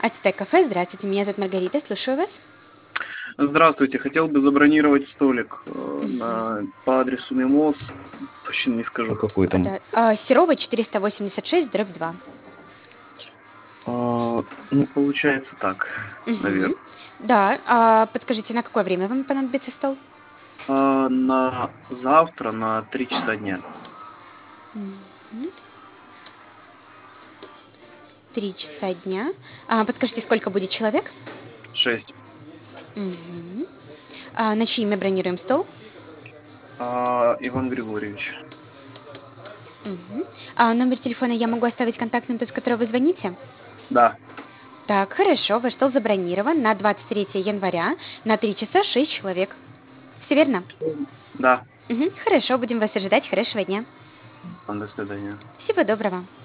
Ацтек кафе, здравствуйте, меня зовут Маргарита, слушаю вас. Здравствуйте, хотел бы забронировать столик Мгм. по адресу Мимоз. Точно не скажу, какой там. Да, Серова 486, дробь 2. Ну, получается так, Мгм. наверное. Да, подскажите, на какое время вам понадобится стол? На завтра на 3 часа дня. Мгм. 3 часа дня. Подскажите, сколько будет человек? 6. Мгм. На чье имя бронируем стол? Иван Григорьевич. Мгм. Номер телефона я могу оставить контактным, тот, с которого вы звоните? Да, Так, хорошо, ваш стол забронирован на 23 января на 3 часа 6 человек. Все верно? да. Мгм. Хорошо, будем вас ожидать. Хорошего дня. До свидания. Всего доброго.